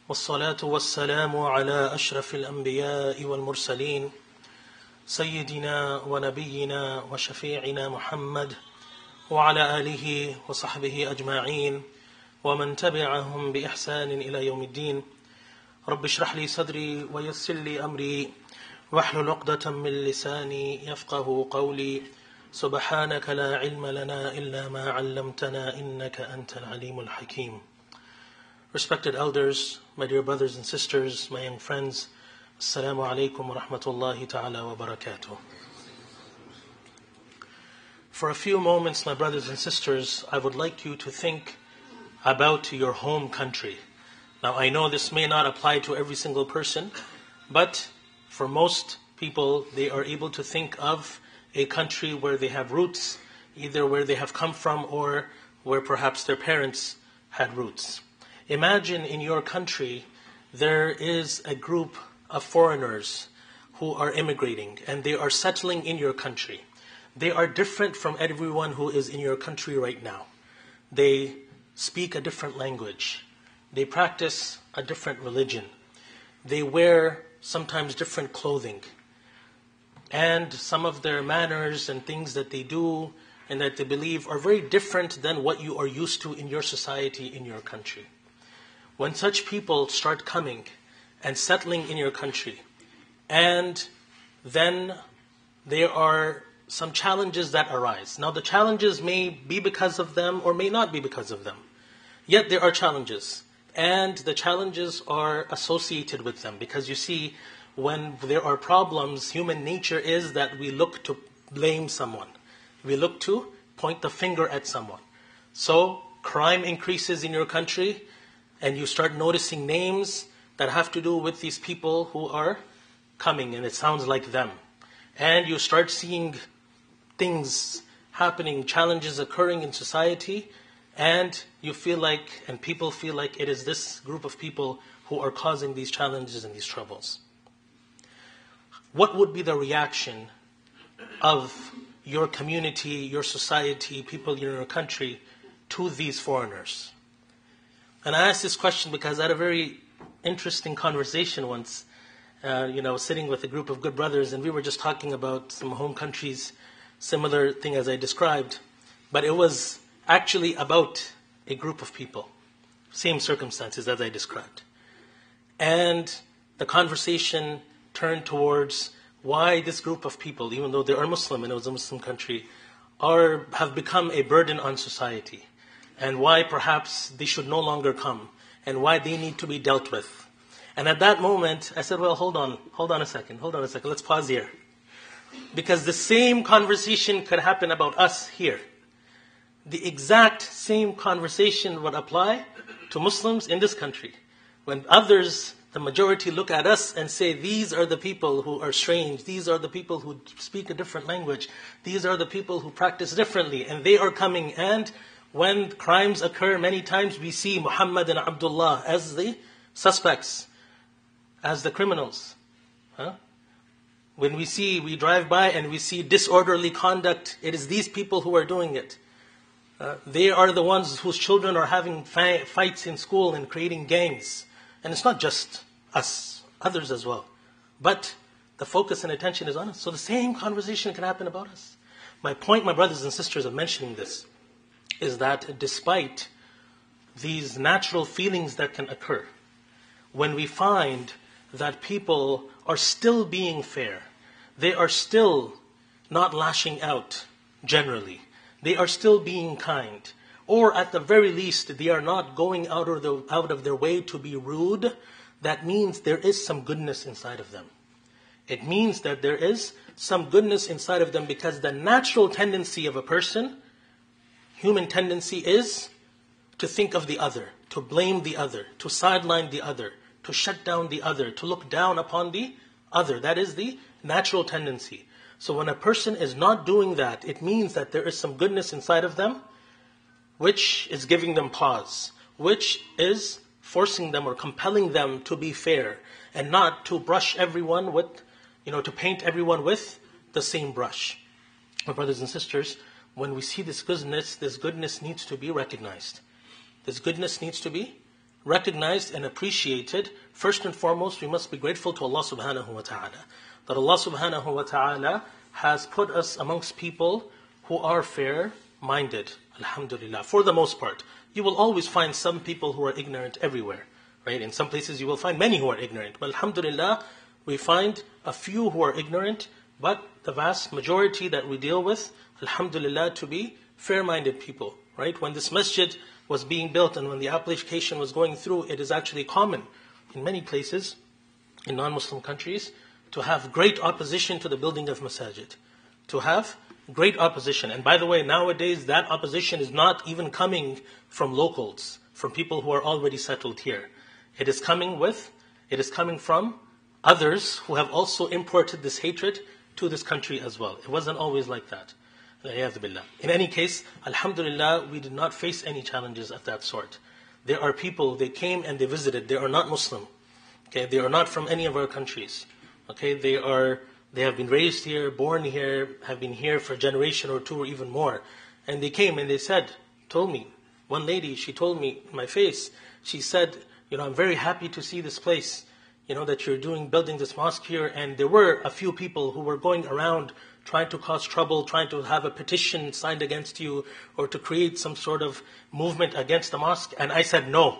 والصلاة والسلام على أشرف الأنبياء والمرسلين سيدنا ونبينا وشفيعنا محمد وعلى آله وصحبه أجمعين ومن تبعهم بإحسان إلى يوم الدين. رب اشرح لي صدري ويسر لي أمري واحلل عقدة من لساني يفقه قولي. سبحانك لا علم لنا إلا ما علمتنا إنك أنت العليم الحكيم. Respected elders, my dear brothers and sisters, my young friends, Assalamu alaikum wa rahmatullahi ta'ala wa barakatuh. For a few moments, my brothers and sisters, I would like you to think about your home country. Now, I know this may not apply to every single person, but for most people, they are able to think of a country where they have roots, either where they have come from or where perhaps their parents had roots. Imagine in your country, there is a group of foreigners who are immigrating and they are settling in your country. They are different from everyone who is in your country right now. They speak a different language. They practice a different religion. They wear sometimes different clothing. And some of their manners and things that they do and that they believe are very different than what you are used to in your society, in your country. When such people start coming and settling in your country, and then there are some challenges that arise. Now the challenges may be because of them or may not be because of them. Yet there are challenges. And the challenges are associated with them. Because you see, when there are problems, human nature is that we look to blame someone. We look to point the finger at someone. So crime increases in your country, and you start noticing names that have to do with these people who are coming, and it sounds like them. And you start seeing things happening, challenges occurring in society, and you feel like, and people feel like it is this group of people who are causing these challenges and these troubles. What would be the reaction of your community, your society, people in your country to these foreigners? And I asked this question because I had a very interesting conversation once, sitting with a group of good brothers, and we were just talking about some home countries, similar thing as I described, but it was actually about a group of people, same circumstances as I described. And the conversation turned towards why this group of people, even though they are Muslim and it was a Muslim country, have become a burden on society. And why perhaps they should no longer come, and why they need to be dealt with. And at that moment, I said, well, hold on a second, let's pause here. Because the same conversation could happen about us here. The exact same conversation would apply to Muslims in this country. When others, the majority, look at us and say, these are the people who are strange, these are the people who speak a different language, these are the people who practice differently, and they are coming. And when crimes occur, many times we see Muhammad and Abdullah as the suspects, as the criminals. When we drive by and we see disorderly conduct, it is these people who are doing it. They are the ones whose children are having fights in school and creating gangs. And it's not just us, others as well. But the focus and attention is on us. So the same conversation can happen about us. My point, my brothers and sisters, of mentioning this is that despite these natural feelings that can occur, when we find that people are still being fair, they are still not lashing out generally, they are still being kind, or at the very least, they are not going out of their way to be rude, that means there is some goodness inside of them. It means that there is some goodness inside of them, because the natural tendency of a person, human tendency, is to think of the other, to blame the other, to sideline the other, to shut down the other, to look down upon the other. That is the natural tendency. So when a person is not doing that, it means that there is some goodness inside of them, which is giving them pause, which is forcing them or compelling them to be fair and not to brush everyone with, to paint everyone with the same brush. My brothers and sisters, when we see this goodness needs to be recognized. This goodness needs to be recognized and appreciated, first and foremost, we must be grateful to Allah subhanahu wa ta'ala. That Allah subhanahu wa ta'ala has put us amongst people who are fair-minded. Alhamdulillah. For the most part. You will always find some people who are ignorant everywhere. Right? In some places you will find many who are ignorant. But alhamdulillah, we find a few who are ignorant, but the vast majority that we deal with, alhamdulillah, to be fair-minded people. Right? When this masjid was being built and when the application was going through, it is actually common in many places, in non-Muslim countries, to have great opposition to the building of masajid. To have great opposition. And by the way, nowadays that opposition is not even coming from locals, from people who are already settled here. It is coming from others who have also imported this hatred to this country as well. It wasn't always like that. In any case, alhamdulillah, we did not face any challenges of that sort. There are people, they came and they visited, they are not Muslim. Okay, they are not from any of our countries. Okay, they have been raised here, born here, have been here for a generation or two or even more. And they came and they told me, one lady, she told me in my face, she said, I'm very happy to see this place, that you're building this mosque here. And there were a few people who were going around trying to cause trouble, trying to have a petition signed against you, or to create some sort of movement against the mosque. And I said, no.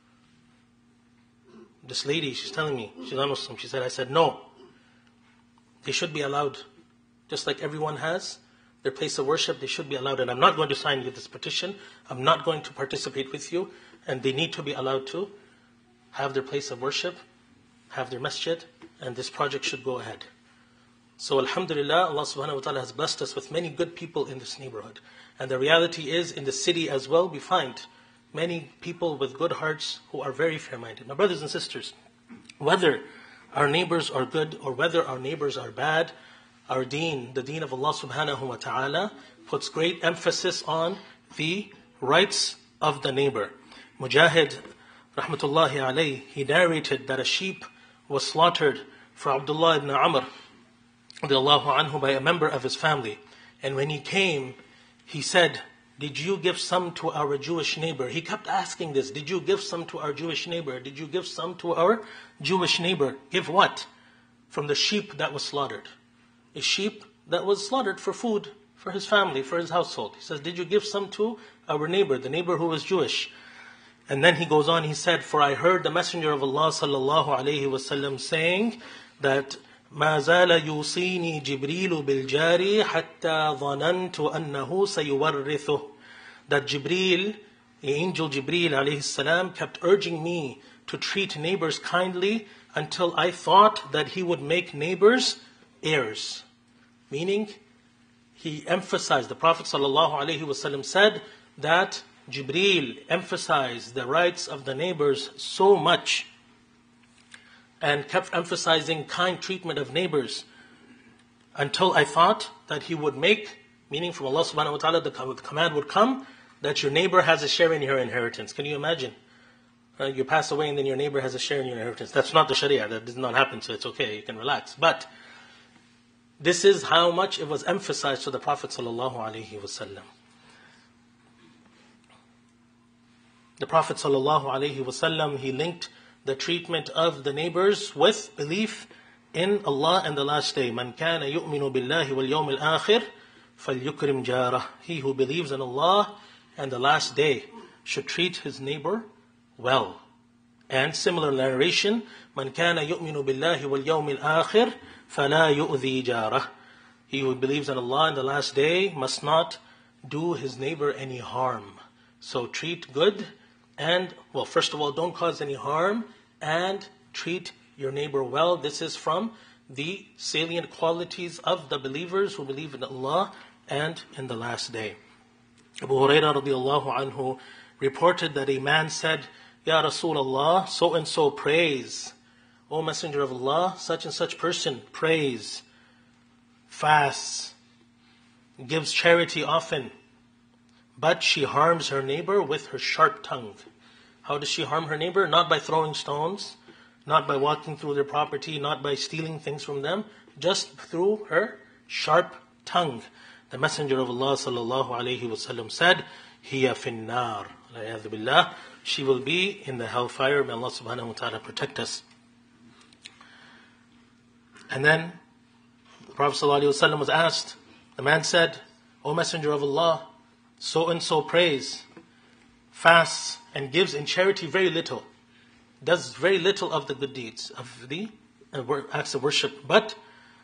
This lady, she's telling me, she's not Muslim, I said, no. They should be allowed, just like everyone has their place of worship, they should be allowed. And I'm not going to sign you this petition. I'm not going to participate with you. And they need to be allowed to have their place of worship, have their masjid, and this project should go ahead. So alhamdulillah, Allah subhanahu wa ta'ala has blessed us with many good people in this neighborhood. And the reality is, in the city as well, we find many people with good hearts who are very fair-minded. Now brothers and sisters, whether our neighbors are good or whether our neighbors are bad, our deen, the deen of Allah subhanahu wa ta'ala, puts great emphasis on the rights of the neighbor. Mujahid, rahmatullahi alayhi, he narrated that a sheep was slaughtered for Abdullah ibn Amr radiallahu anhu by a member of his family. And when he came, he said, did you give some to our Jewish neighbor? He kept asking this, did you give some to our Jewish neighbor? Did you give some to our Jewish neighbor? Give what? From the sheep that was slaughtered. A sheep that was slaughtered for food, for his family, for his household. He says, did you give some to our neighbor, the neighbor who was Jewish? And then he goes on, he said, for I heard the Messenger of Allah sallallahu alayhi wasallam saying that ما زال يوصيني جبريل بالجاري حتى ظننت أنه سيورثه. That Jibreel, the angel Jibreel alayhi salam, kept urging me to treat neighbors kindly until I thought that he would make neighbors heirs. Meaning, he emphasized, the Prophet sallallahu alayhi wasallam said that Jibreel emphasized the rights of the neighbors so much and kept emphasizing kind treatment of neighbors until I thought that he would make, meaning from Allah subhanahu wa ta'ala, the command would come that your neighbor has a share in your inheritance. Can you imagine? You pass away and then your neighbor has a share in your inheritance. That's not the Sharia. That does not happen, so it's okay. You can relax. But this is how much it was emphasized to the Prophet sallallahu alaihi wasallam. The Prophet sallallahu alaihi wasallam, he linked the treatment of the neighbors with belief in Allah and the last day. Man kana yu'minu billahi wal yawmil akhir falyukrim jarah. He who believes in Allah and the last day should treat his neighbor well. And similar narration, Man kana yu'minu billahi wal yawmil akhir fala yu'dhi jarah. He who believes in Allah and the last day must not do his neighbor any harm. So treat good and, well, first of all, don't cause any harm and treat your neighbor well. This is from the salient qualities of the believers who believe in Allah and in the last day. Abu Hurairah radiallahu anhu reported that a man said, Ya Rasulullah, so and so prays. O Messenger of Allah, such and such person prays, fasts, gives charity often, but she harms her neighbor with her sharp tongue. How does she harm her neighbor? Not by throwing stones, not by walking through their property, not by stealing things from them, just through her sharp tongue. The Messenger of Allah sallallahu alaihi wasallam said, "Hiya finnar." she will be in the hellfire. May Allah subhanahu wa ta'ala protect us. And then the Prophet ﷺ was asked, the man said, O Messenger of Allah, so and so prays, fasts, and gives in charity very little, does very little of the good deeds, of the acts of worship, but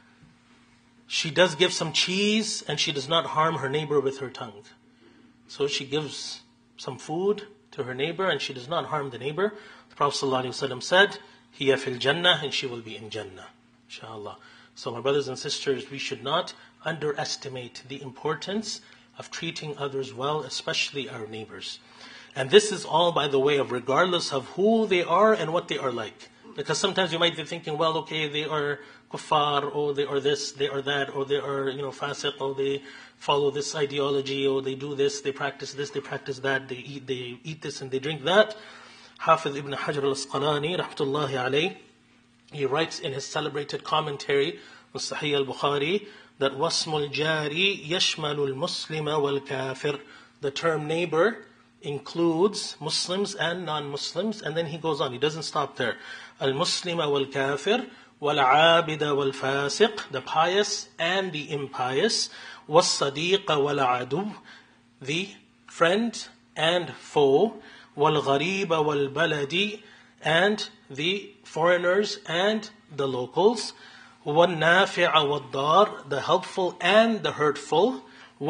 she does give some cheese and she does not harm her neighbor with her tongue. So she gives some food to her neighbor and she does not harm the neighbor. The Prophet ﷺ said, Hiya fil Jannah, and she will be in Jannah, inshallah. So my brothers and sisters, we should not underestimate the importance of treating others well, especially our neighbors. And this is all, by the way, of regardless of who they are and what they are like. Because sometimes you might be thinking, well, okay, they are kuffar, or they are this, they are that, or they are, fasiq, or they follow this ideology, or they do this, they practice that, they eat this and they drink that. Hafiz ibn Hajar al-Asqalani, rahmatullahi alayh, he writes in his celebrated commentary on Sahih al-Bukhari that وَاسْمُ الْجَارِ يَشْمَلُ الْمُسْلِمَ وَالْكَافِرِ. The term neighbor includes Muslims and non-Muslims, and then he goes on, he doesn't stop there. Al-Muslima wal-Kafir, wal-Abida wal-Fasiq, the pious and the impious, was-Sadiqa wal-Adu, the friend and foe, wal-Ghariba wal-Baladi, and the foreigners and the locals, wal-Nafi'a wal-Dar, the helpful and the hurtful,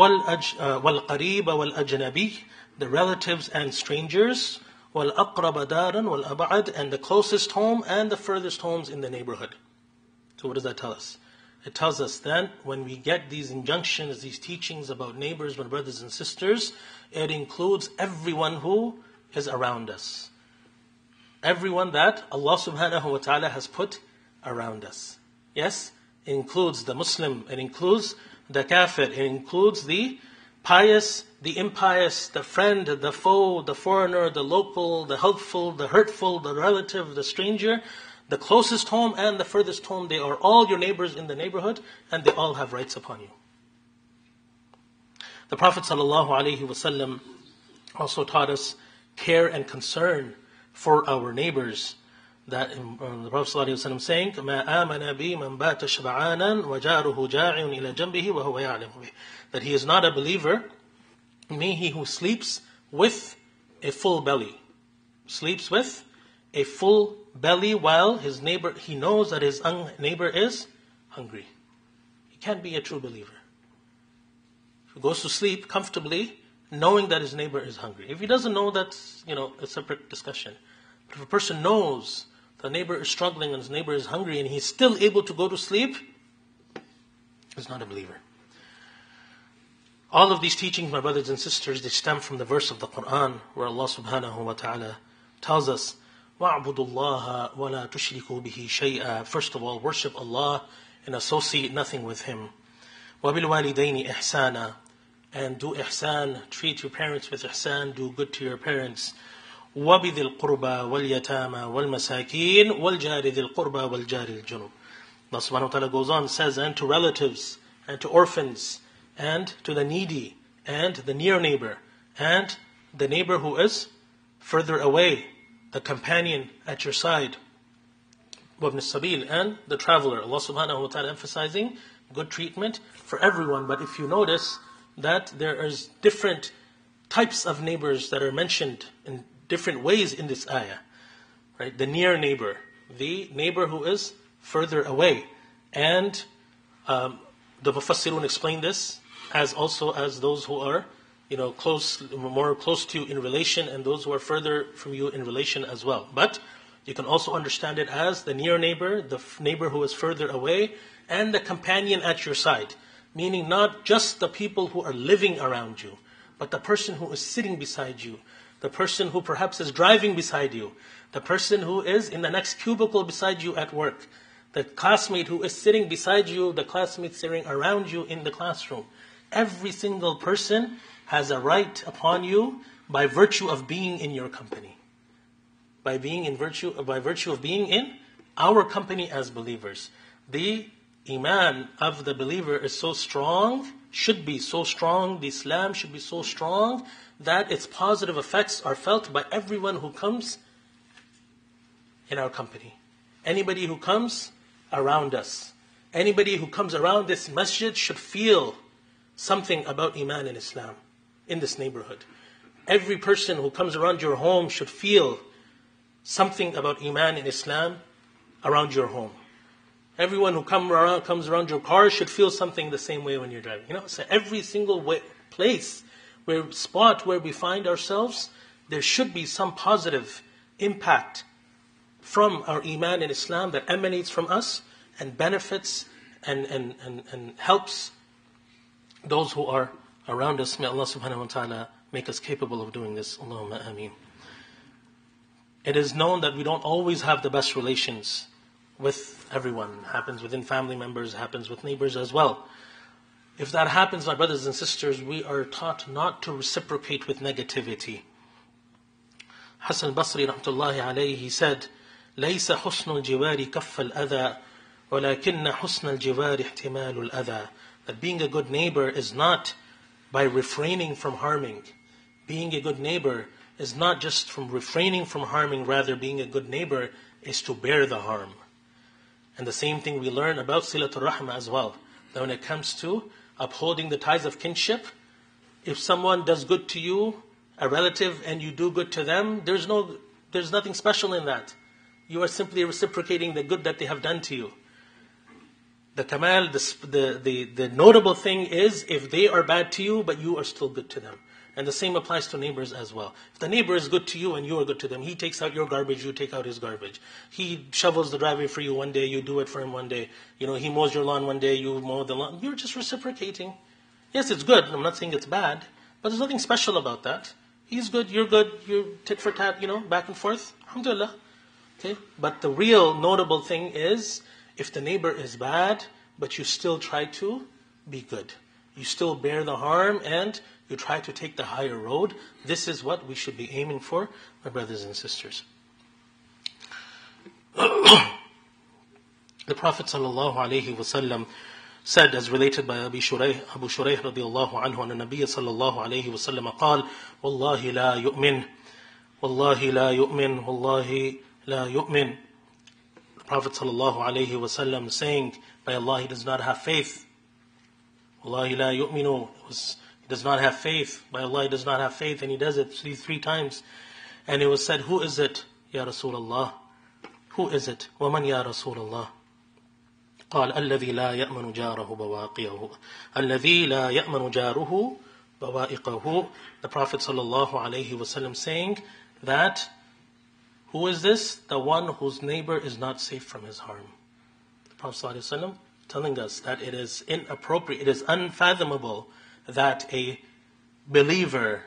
wal-Qariba wal-Ajnabi, the relatives and strangers, وَالْأَقْرَبَ دَارًا وَالْأَبْعَدْ, and the closest home and the furthest homes in the neighborhood. So what does that tell us? It tells us then, when we get these injunctions, these teachings about neighbors, my brothers and sisters, it includes everyone who is around us. Everyone that Allah subhanahu wa ta'ala has put around us. Yes, it includes the Muslim, it includes the kafir, it includes the pious, the impious, the friend, the foe, the foreigner, the local, the helpful, the hurtful, the relative, the stranger, the closest home and the furthest home. They are all your neighbors in the neighborhood, and they all have rights upon you. The Prophet ﷺ also taught us care and concern for our neighbors. That the Prophet ﷺ saying, مَا آمَنَ بِي مَنْ بَاتَ شَبْعَانًا وَجَارُهُ جَاعِعٌ إِلَى جَنْبِهِ وَهُوَ يَعْلَمُ بِهِ. That he is not a believer, me he who sleeps with a full belly. Sleeps with a full belly while his neighbor, he knows that his neighbor is hungry. He can't be a true believer. He goes to sleep comfortably, knowing that his neighbor is hungry. If he doesn't know, that's a separate discussion. But if a person knows the neighbor is struggling and his neighbor is hungry and he's still able to go to sleep, he's not a believer. All of these teachings, my brothers and sisters, they stem from the verse of the Quran where Allah subhanahu wa ta'ala tells us, وَاعْبُدُوا اللَّهَ وَلَا تُشْرِكُوا بِهِ شَيْئًا. First of all, worship Allah and associate nothing with Him. وَبِالْوَالِدَيْنِ إِحْسَانًا. And do ihsan, treat your parents with ihsan, do good to your parents. وَبِذِي الْقُرْبَى وَالْيَتَامَى وَالْمَسَاكِينَ وَالْجَارِ ذِي الْقُرْبَى وَالْجَارِ الْجُنُوبِ. Allah subhanahu wa ta'ala goes on, says, and to relatives, and to orphans, and to the needy, and the near neighbor, and the neighbor who is further away, the companion at your side, وَابْنِ السَّبِيلِ, and the traveler. Allah subhanahu wa ta'ala emphasizing good treatment for everyone. But if you notice that there is different types of neighbors that are mentioned in different ways in this ayah. Right? The near neighbor, the neighbor who is further away. And the Mufassirun explain this as also as those who are more close to you in relation, and those who are further from you in relation as well. But you can also understand it as the near neighbor, the neighbor who is further away, and the companion at your side. Meaning not just the people who are living around you, but the person who is sitting beside you, the person who perhaps is driving beside you, the person who is in the next cubicle beside you at work, the classmate who is sitting beside you, the classmate sitting around you in the classroom. Every single person has a right upon you by virtue of being in your company. By virtue of being in our company as believers. The Iman of the believer is so strong, should be so strong, the Islam should be so strong that its positive effects are felt by everyone who comes in our company. Anybody who comes around us. Anybody who comes around this masjid should feel something about Iman and Islam in this neighborhood. Every person who comes around your home should feel something about Iman and Islam around your home. Everyone who comes around your car should feel something the same way when you're driving. So every single place, spot where we find ourselves, there should be some positive impact from our Iman and Islam that emanates from us and benefits and helps those who are around us. May Allah subhanahu wa ta'ala make us capable of doing this. Allahumma ameen. It is known that we don't always have the best relations with everyone. It happens within family members, happens with neighbors as well. If that happens, my brothers and sisters, we are taught not to reciprocate with negativity. Hasan al-Basri rahmatullahi alayhi, he said, لَيْسَ حُسْنُ الْجِوَارِ كَفَّ الْأَذَى وَلَكِنَّ حُسْنَ الْجِوَارِ احْتِمَالُ الْأَذَى. That being a good neighbor is not by refraining from harming. Being a good neighbor is not just from refraining from harming, rather being a good neighbor is to bear the harm. And the same thing we learn about Silatul Rahma as well. That when it comes to upholding the ties of kinship, if someone does good to you, a relative, and you do good to them, there's nothing special in that. You are simply reciprocating the good that they have done to you. The kamal, the notable thing is if they are bad to you, but you are still good to them. And the same applies to neighbors as well. If the neighbor is good to you and you are good to them, he takes out your garbage, you take out his garbage. He shovels the driveway for you one day, you do it for him one day. He mows your lawn one day, you mow the lawn. You're just reciprocating. Yes, it's good. I'm not saying it's bad, but there's nothing special about that. He's good, you're tit for tat, back and forth. Alhamdulillah. Okay? But the real notable thing is, if the neighbor is bad, but you still try to be good. You still bear the harm and you try to take the higher road. This is what we should be aiming for, my brothers and sisters. The Prophet ﷺ said, as related by Abu Shurayh radiallahu anhu, and the Nabi sallallahu alayhi wa sallam قال, والله لا يؤمن, والله لا يؤمن, والله لا يؤمن. The Prophet sallallahu alayhi wa sallam saying, by Allah, he does not have faith. Wallahi la yu'minu. He does not have faith. By Allah, he does not have faith. And he does it three times. And it was said, who is it? Ya Rasulullah. Who is it? وَمَنْ يَا رَسُولَ اللَّهِ قال الذي لا يأمن جاره بواقيه الذي لا يأمن جاره بوائقه. The Prophet sallallahu alayhi wa sallam saying that, who is this? The one whose neighbor is not safe from his harm. The Prophet sallallahu alayhi wa sallam telling us that it is inappropriate, it is unfathomable that a believer,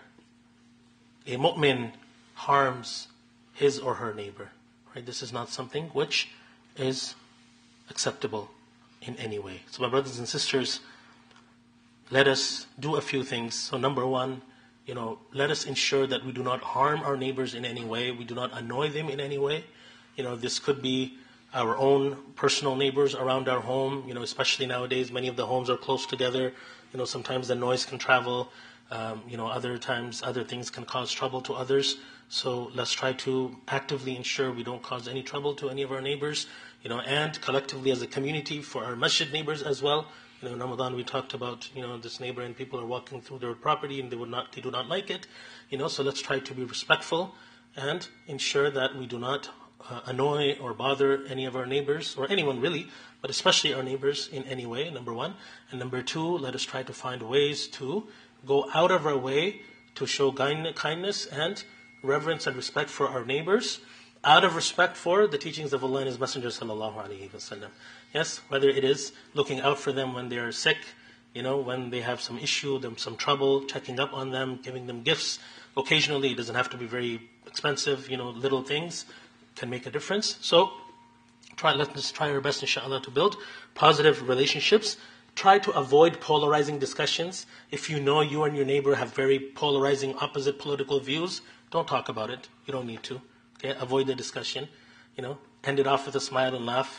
a mu'min, harms his or her neighbor. Right? This is not something which is acceptable in any way. So my brothers and sisters, let us do a few things. So number one, let us ensure that we do not harm our neighbors in any way. We do not annoy them in any way. This could be our own personal neighbors around our home. Especially nowadays, many of the homes are close together. Sometimes the noise can travel. Other times, other things can cause trouble to others. So let's try to actively ensure we don't cause any trouble to any of our neighbors. And collectively as a community for our masjid neighbors as well. In Ramadan we talked about, this neighbor and people are walking through their property and they do not like it. So let's try to be respectful and ensure that we do not annoy or bother any of our neighbors, or anyone really, but especially our neighbors in any way, number one. And number two, let us try to find ways to go out of our way to show kindness and reverence and respect for our neighbors, out of respect for the teachings of Allah and His Messenger sallallahu alaihi wasallam. Yes, whether it is looking out for them when they are sick, when they have some issue, some trouble, checking up on them, giving them gifts. Occasionally, it doesn't have to be very expensive, little things can make a difference. So, let's try our best, inshallah, to build positive relationships. Try to avoid polarizing discussions. If you know you and your neighbor have very polarizing, opposite political views, don't talk about it. You don't need to. Okay? Avoid the discussion. End it off with a smile and laugh.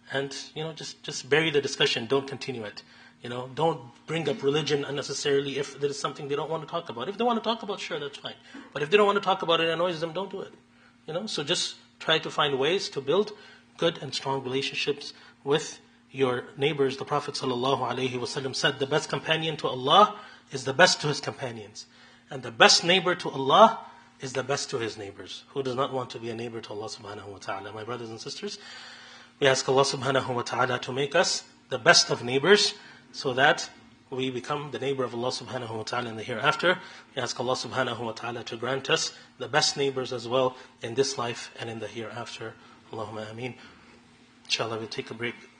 and just bury the discussion. Don't continue it. Don't bring up religion unnecessarily if there is something they don't want to talk about. If they want to talk about, sure, that's fine. But if they don't want to talk about it and annoys them, don't do it. So just try to find ways to build good and strong relationships with your neighbors. The Prophet ﷺ said, the best companion to Allah is the best to his companions. And the best neighbor to Allah is the best to his neighbors. Who does not want to be a neighbor to Allah subhanahu wa ta'ala? My brothers and sisters, we ask Allah subhanahu wa ta'ala to make us the best of neighbors, so that we become the neighbor of Allah subhanahu wa ta'ala in the hereafter. We ask Allah subhanahu wa ta'ala to grant us the best neighbors as well in this life and in the hereafter. Allahumma ameen. Inshallah, we'll take a break.